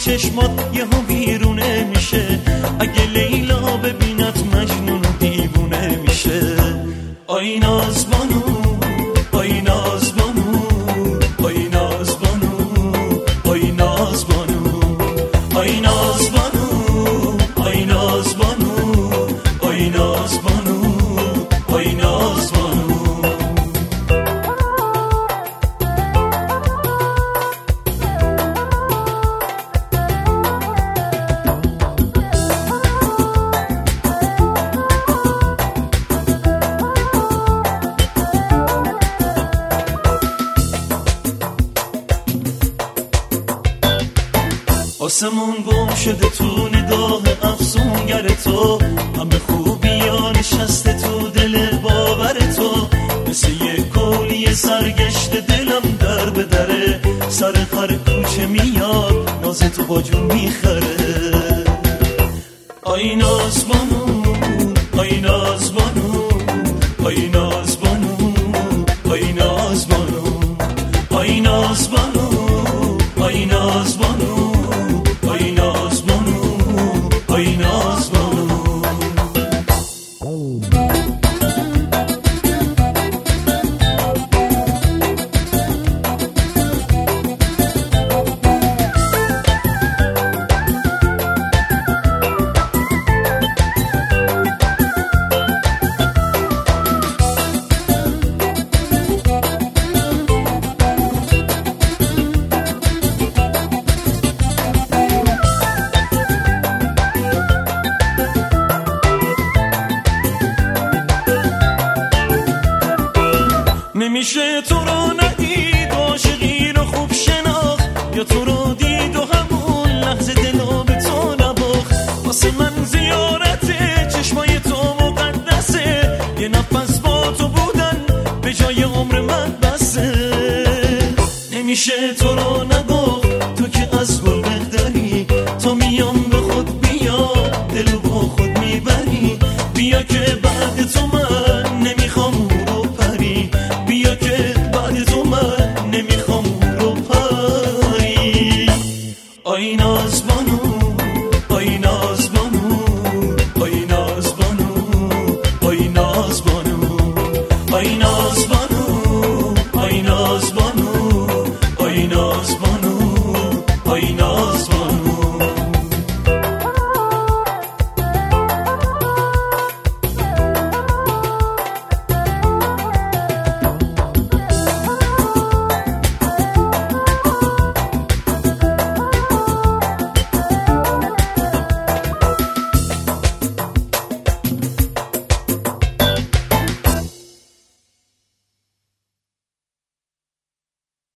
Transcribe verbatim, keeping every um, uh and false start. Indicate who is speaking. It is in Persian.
Speaker 1: چشمات یهو بیرونه میشه، اگه لیلا ببینت مجنون و دیوونه میشه. آی نازبانو آی نازبانو آی نازبانو آی نازبانو آی نازبانو آی نازبانو آی نازبانو آی نازبانو. آسمون گم شده تو نگاه افسونگر تو، همه خوبی ها نشسته تو دل باور تو، مثل یه کولی سرگشت دلم در به دره، سر خر کوچه میاد ناز تو با جون میخره. آی نازبانو آی نازبانو آی نازبانو آی نازبانو آی نازبانو آی نازبانو آی نازبانو آی نازبانو. نمیشه تو رو ندید عاشقی رو خوب شناخت، یا تو رو دید و همون لحظه دلو به تو نباخت. واسه من زیارته چشمای تو مقدسه، یه نفس با تو بودن به جای عمر من بسه. نمیشه تو رو ندید